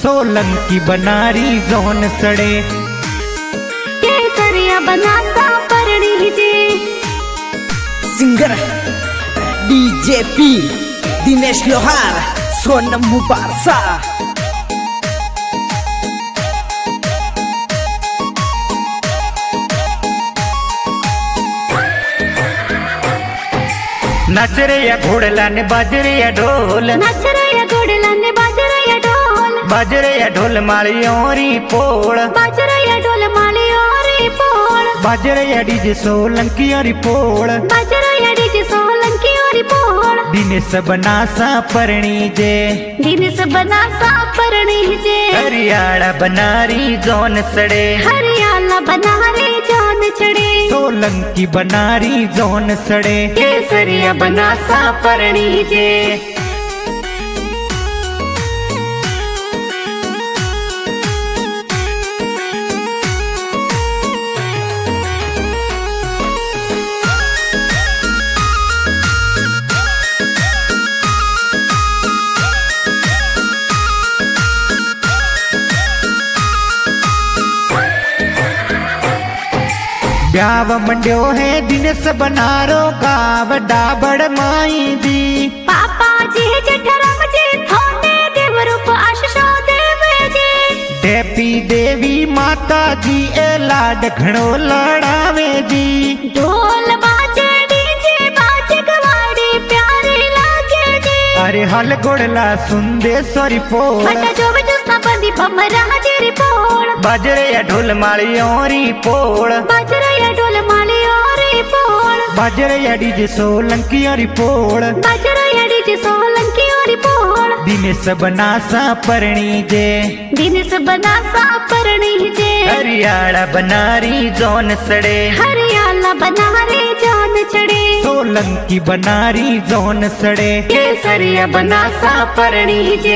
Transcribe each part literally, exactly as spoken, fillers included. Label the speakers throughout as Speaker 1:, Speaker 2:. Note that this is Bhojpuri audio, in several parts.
Speaker 1: सोलंकी बनारी जोन सड़े
Speaker 2: केसरिया बनासा परणी जे
Speaker 3: सिंगर डीजेपी दिनेश लोहार सोनम मुबारसा
Speaker 1: नच रे या घोड़ला ने बाज रे या ढोल
Speaker 2: नच रे या घोड़ला ने बाज रे या ढोल
Speaker 1: बाज रे या ढोल माली ओरी पोड़
Speaker 2: बाज रे या ढोल माली ओरी पोड़
Speaker 1: बाज रे या डीजे सोलंकी ओरी पोड़
Speaker 2: बाज रे या डीजे सोलंकी ओरी पोड़
Speaker 1: दिनेश बनासा परणी जे
Speaker 2: दिनेश बनासा परणी जे
Speaker 1: हरियाणा बनारी जोन सड़े
Speaker 2: हरियाणा बनारी जोन चढ़े
Speaker 1: सोलंकी बनारी जोन सड़े
Speaker 2: केसरिया बनासा परणी जे
Speaker 1: ब्याव मंड्यो है दिनेश बनारो गाव डाबड़ माई दी
Speaker 2: पापा जी जठरम जी थोने देव रूप आशीषो देव जी
Speaker 1: देवी देवी माता जी ए लाड घणो लड़ावे जी
Speaker 2: ढोल बाजे डीजे बाजे गवाड़ी प्यारी लागे जी
Speaker 1: अरे हल गोड़ला सुंदेश्वरी पोड़
Speaker 2: बटा जो बजस्ना बंदी भमरा जी पोड़
Speaker 1: बाजरे या ढोल माली ओरी पोड़
Speaker 2: बाजरे या ढोल माली ओरी पोड़
Speaker 1: बाजरे या डीजे सोलंकी ओरी पोड़
Speaker 2: बाजरे या डीजे सोलंकी ओरी पोड़
Speaker 1: दिनेश बनासा परणी जे
Speaker 2: दिनेश बनासा परणी जे
Speaker 1: हरियाणा बनारी जोन सड़े
Speaker 2: हरियाणा बनारी जोन चढ़े
Speaker 1: सोलंकी बनारी जोन सड़े
Speaker 2: केसरिया बनासा परणी जे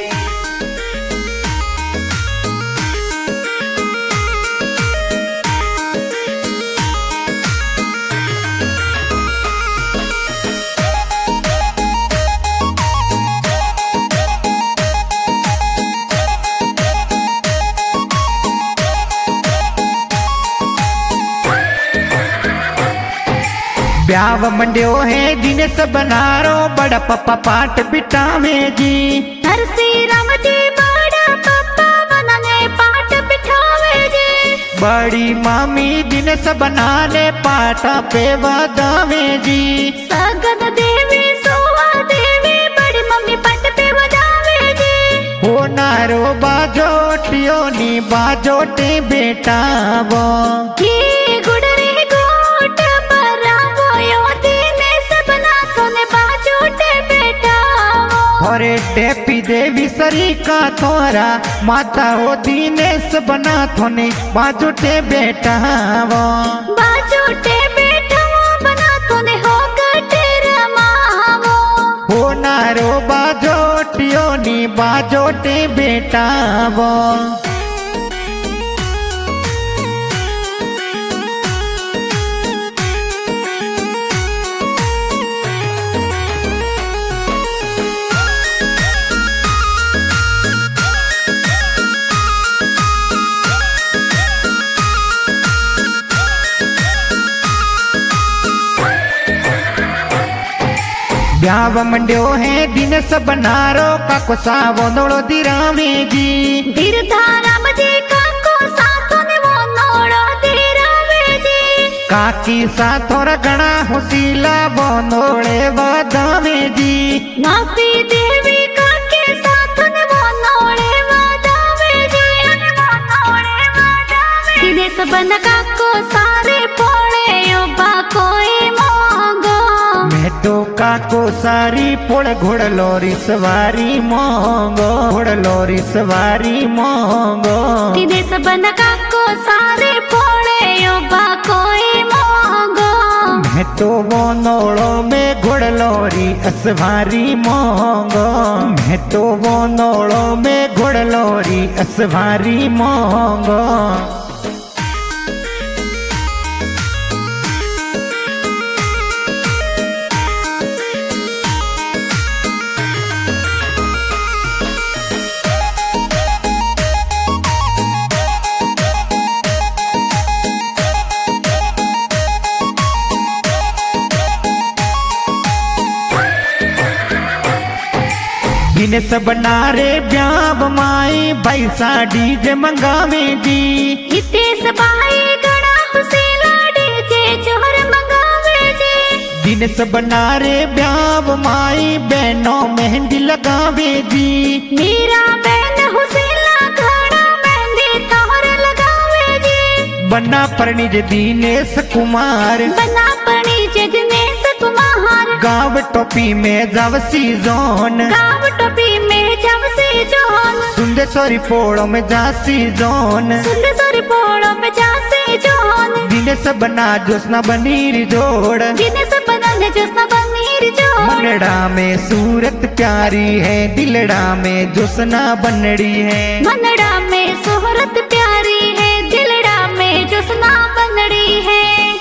Speaker 1: ब्याव मंड्यो है दिनेश बनारो बड़ा पप्पा पाठ बिठावे जी
Speaker 2: नरसी राम जी बड़ा पप्पा बनाने पाठ बिठावे जी
Speaker 1: बड़ी मामी दिनेश बनाने पाठा पे वदावे जी
Speaker 2: सगन देवी सोवा देवी बड़ी मम्मी पाठ पे वदावे जी
Speaker 1: हो नारो बाजोटियो नी बाजोटे बेटा वो
Speaker 2: की गुड़री गोट बरावो यो दिनेश बना तोने बाजोटे बेटा वो
Speaker 1: अरे देवी देवी सरी का थोरा माता हो दिनेश बना थोने बाजोटे बेटा वो
Speaker 2: बाजोटे बेटा वो बना तोने हो गटे रमावो
Speaker 1: हो नारो बाजोटियो नी बाजोटे बेटा वो ब्याव मंड्यो है दिनेश बनारो काको सावो नोड़ो दिरावे जी
Speaker 2: गिरधाराम जी काको साथो ने वो नोड़ो दिरावे जी
Speaker 1: काकी साथोर गणा हुसीला वो नोड़े वदावे जी
Speaker 2: माफी देवी काके साथो ने वो नोड़े वदावे जी अने वो नोड़े वदावे दिनेश बन काको सारे पोड़े यो बा कोई मोंगो
Speaker 1: मैं तो काको सारी पोड़ घोड़ लोरी सवारी मोंगो घोड़ लोरी सवारी मोंगो
Speaker 2: दिनेश बन काको सारे पोड़े यो बा कोई मोंगो
Speaker 1: मैं तो वो नोड़ो में घोड़ लोरी असवारी मोंगो मैं तो वो नोड़ो में घोड़ लोरी असवारी मोंगो दिन सब नारे ब्याव माई भाई साड़ी जे मंगावे जी
Speaker 2: हितेश भाई गणा हुसेला डीजे जोहर मंगावे जी
Speaker 1: दिन सब नारे ब्याव माई बहनों मेहंदी लगावे जी
Speaker 2: मेरा बहन हुसेला घड़ा मेहंदी तोहर लगावे जी
Speaker 1: बना परनिज दिनेश कुमार
Speaker 2: बना परनिज दिनेश कुमार
Speaker 1: गाँव टोपी में जावसी जोन
Speaker 2: गाँव टोपी में जावसी जोन
Speaker 1: सुंदेश्वरी पोड़ो में जासी जोन
Speaker 2: सुंदेश्वरी पोड़ो में जासी जोन
Speaker 1: दिनेश बना जोस्ना बनीर जोड़
Speaker 2: दिनेश बना जोस्ना बनीर जोड़
Speaker 1: मनड़ा में सूरत प्यारी है दिलड़ा में जोस्ना बनड़ी है
Speaker 2: मनड़ा में सूरत प्यारी है दिलड़ा में जोस्ना बनड़ी है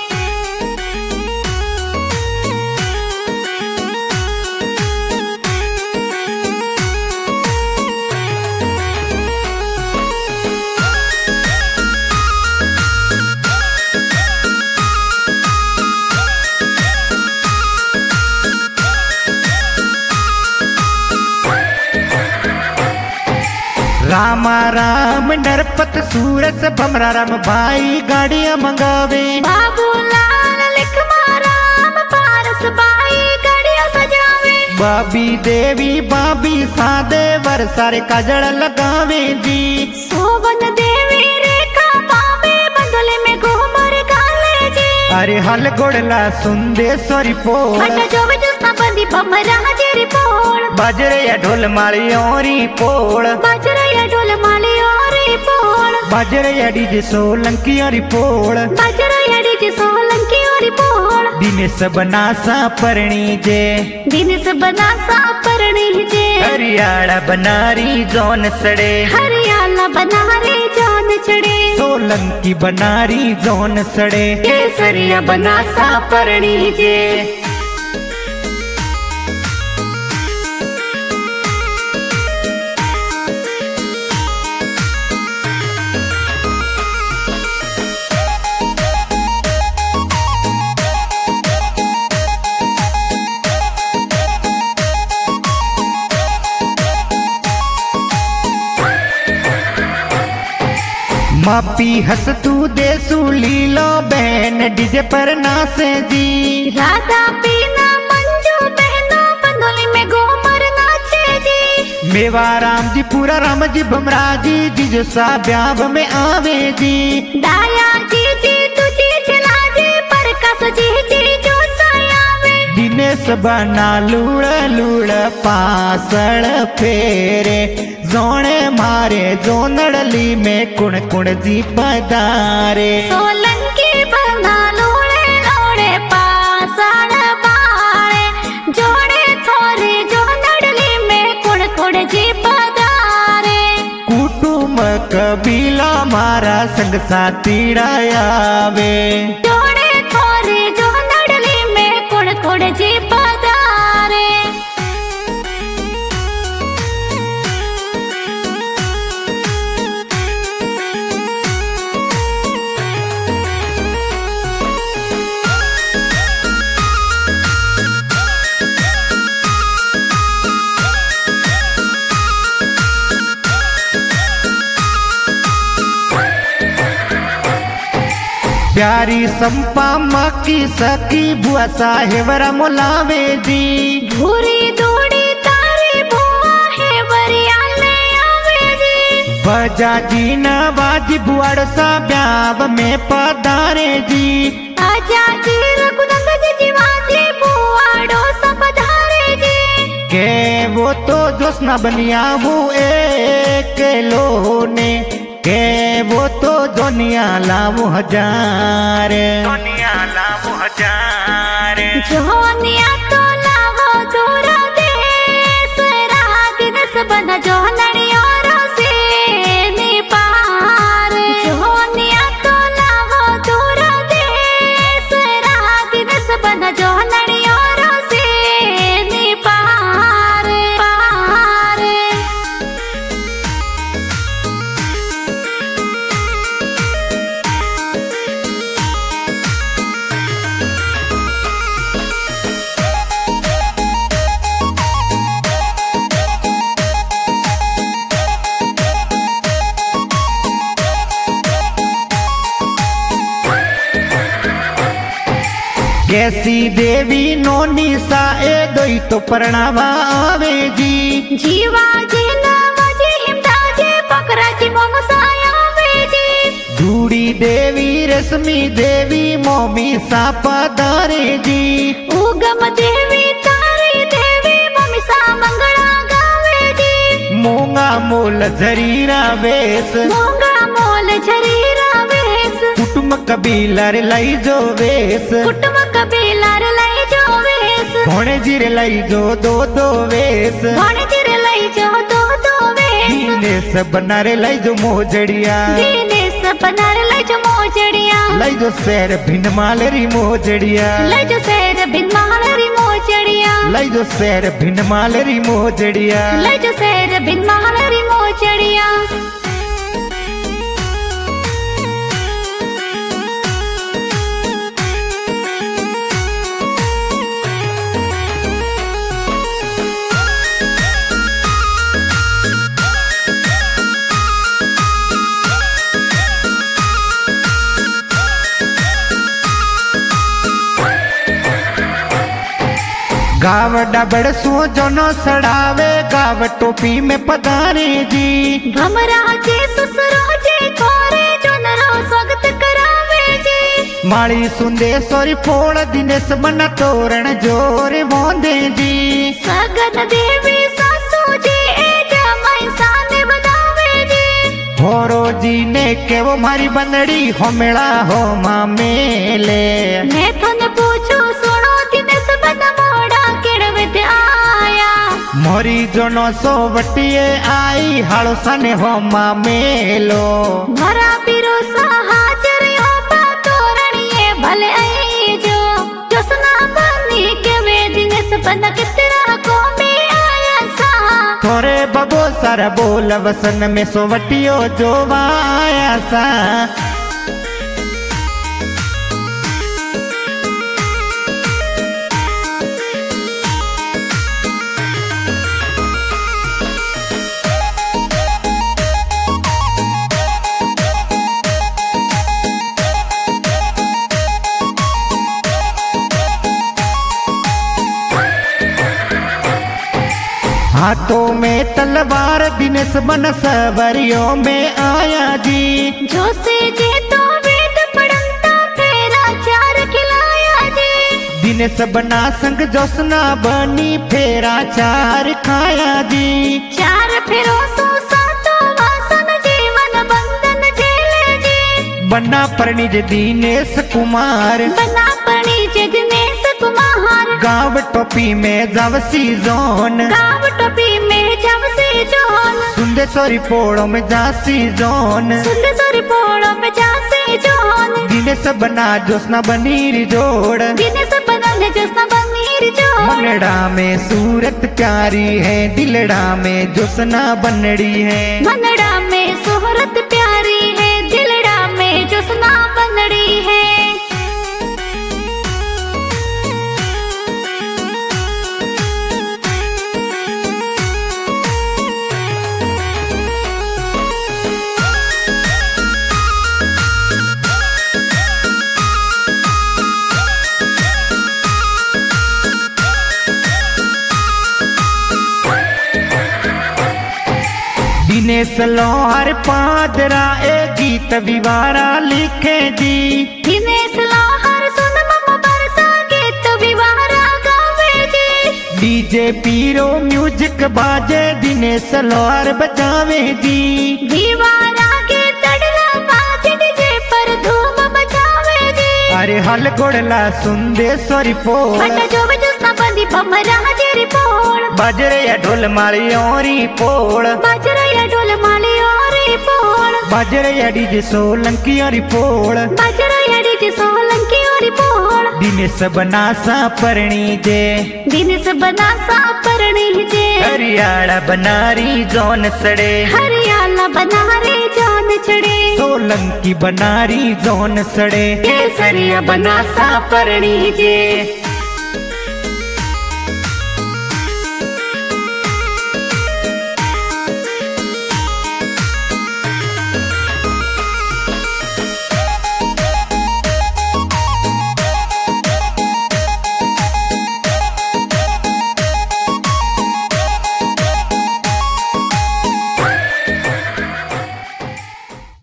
Speaker 1: रामा राम नरपत सूरत भमरा राम भाई गाड़ियां मंगावे
Speaker 2: बाबू लाल लिखमा राम पारस भाई गाड़ियां सजावे
Speaker 1: बाबी देवी बाबी सादे वर सारे काजल लगावे जी
Speaker 2: सोवन देवी रेखा पावे बंदले में घूमर गाले जी
Speaker 1: अरे हल गोड़ला सुंदेश्वरी पोड़
Speaker 2: हट जो जस्ता बंदी भमरा जेरी पोड़
Speaker 1: बाजरे या ढोल माली औरी पोड़
Speaker 2: बाजरे या ढोल माली औरी पोड़
Speaker 1: बाजरे या डीजे सोलंकी औरी पोड़
Speaker 2: बाजरे या डीजे सोलंकी औरी पोड़
Speaker 1: दिनेश बनासा परणी जे
Speaker 2: दिनेश बनासा परणी जे
Speaker 1: हरियाणा बनारी जोन सड़े
Speaker 2: हरियाणा बनारी जोन चढ़े
Speaker 1: सोलंकी बनारी जोन सड़े
Speaker 2: केसरिया बनासा परणी जे
Speaker 1: मापी हस तू देसू लीलो बहन डीजे पर नासे जी
Speaker 2: राधा पीना मंजू बहनों बंदोली में घूमर नाचे जी
Speaker 1: मेवा राम जी पूरा राम जी भमरा जी जिजो सा ब्याव में आवे जी
Speaker 2: दाया जी जी तुझी चला जी पर कस जी जी जो सायावे
Speaker 1: दिनेश बना लूड़ लूड़ पासड़ फेरे जोणे मारे जोनड़ली में कुण कुण जी पधारे
Speaker 2: सोलंकी बना लोड़े लोड़े पासड़ बाड़े जोड़े थोरे जोनड़ली में कुण कुण जी पधारे
Speaker 1: कुटुंब कबीला मारा संग साथी आवे
Speaker 2: जोड़े थोरे जोनड़ली में कुण कुण जी पधारे
Speaker 1: प्यारी संपा मकी सकी बुआ साहेबरा मोलावे जी
Speaker 2: भूरी दूड़ी तारी बुआ है बरियाले आवे जी
Speaker 1: बजा जी नवाजी बुआड़ सा ब्याव में पधारे जी
Speaker 2: आजा जी रघुनंद जी जीवाजी बुआ डोसा पधारे जी
Speaker 1: के वो तो जोस्ना बनिया वो एक लोने के वो तो जोनिया लावो हजार जोनिया लावो हजार
Speaker 2: जोनिया तो लावो दूरा देश रात दिनस बना जो नड़ियों से निपार जोनिया तो लावो दूरा देश रात दिनस बना जो नड़ियों से निपार पार
Speaker 1: कैसी देवी नोनी सा ए दोई तो परणावा आवे जी
Speaker 2: जीवा जी नवाजी हिमदाजी पकराची मोमसाया वेजी
Speaker 1: धूड़ी देवी रश्मि देवी मोमी सा पधारे जी
Speaker 2: उगम देवी तारी देवी मोमी सा मंगला गावे जी
Speaker 1: मोंगा मोल झरीरा वेश
Speaker 2: मोंगा मोल झरीरा वेश
Speaker 1: कुटुंब कबीला रे लाई जो वेश
Speaker 2: कुटुंब कबीला रे लाई जो वेश
Speaker 1: भोणे जी रे लाई जो दो दो वेश
Speaker 2: भोणे जी रे लाई जो दो दो वेश
Speaker 1: दीनेश बना रे लाई जो मोजड़िया
Speaker 2: दीनेश बना रे लाई जो मोजड़िया
Speaker 1: लाई जो शहर भिन मालरी मोजड़िया
Speaker 2: लाई जो शहर भिन मालरी मोजड़िया
Speaker 1: लाई जो शहर भिन मालरी मोजड़िया
Speaker 2: लाई जो शहर भिन मालरी मोजड़िया
Speaker 1: गाव डबड़ सो जोनो सड़ावे गाव टोपी में पधारे जी
Speaker 2: भमरा जे ससुरो जे कोरे जोनरो स्वागत करावे जी
Speaker 1: माड़ी सुंदे सोरी फोड़ दिनेश बना तोरण जोरे मोंदे जी
Speaker 2: सगन देवी सासू जी ए जमाई साने बनावे जी
Speaker 1: होरो जी ने के वो मारी बंदड़ी हो मेला हो मामेले
Speaker 2: मैं थने पूछू सुनो दिनेश बना मोड़ा केड़वे आया
Speaker 1: मोरी जोनो सो वटिए आई हालो सने हो मामेलो
Speaker 2: भरा पिरो सा हाजर हो पातोरणिए भले आई जो जोसना बनी के वे दिनेश बना कितना को में आया सा
Speaker 1: थोरे बबो सारा बोल वसन में सो वटियो जो आया सा हाथों में तलवार दिनेश बन सवरियों में आया जी
Speaker 2: जो से जे तो वेद पढ़ंता फेरा चार खिलाया जी
Speaker 1: दिनेश बना संग जोसना बनी फेरा चार खाया जी
Speaker 2: चार फेरो सो सातो वासन जीवन बंधन झेले जी
Speaker 1: बना परिणिज दिनेश कुमार
Speaker 2: बना परिणिज दिनेश कुमार
Speaker 1: गाँव टोपी में जावसी जोन
Speaker 2: गाँव टोपी में जावसी जोन
Speaker 1: सुंदेश्वरी पोड़ो में जासी जोन
Speaker 2: सुंदेश्वरी पोड़ो में जासी जोन
Speaker 1: दिनेश बना जोसना बनीर जोड़
Speaker 2: दिनेश बना ने जोसना बनीर जोड़
Speaker 1: मनड़ा में सूरत प्यारी है दिलड़ा में जोसना बनड़ी है
Speaker 2: मनड़ा में सूरत प्यारी है दिलड़ा में जोसना बनड़ी है
Speaker 1: दिनेश लोहार पादरा ए गीत विवारा लिखे जी
Speaker 2: दिनेश लोहार सुन मम बरसा गीत विवारा गावे जी
Speaker 1: डीजे पीरो म्यूजिक बाजे दिनेश लोहार बजावे जी
Speaker 2: विवारा के तड़ला बाजे डीजे पर धूम मचावे जी
Speaker 1: अरे हल गोड़ला सुंदेश्वरी पोड़
Speaker 2: बटा जो बजस्ना बंदी भमरा जेरी पोड़
Speaker 1: बाजरे या ढोल माली औरी पोड़
Speaker 2: बाजरा या ढोल माली औरी पोड़
Speaker 1: बाजरे या डीजे सोलंकी औरी पोड़
Speaker 2: बाजरा या डीजे सोलंकी औरी पोड़
Speaker 1: दिनेश बना सा परणी जे
Speaker 2: दिनेश बना सा परणी जे
Speaker 1: हरियाणा बनारी जोन सड़े
Speaker 2: हरियाणा बनारे जान चढ़े
Speaker 1: सोलंकी बनारी जोन सड़े
Speaker 2: केसरिया बना सा परणी जे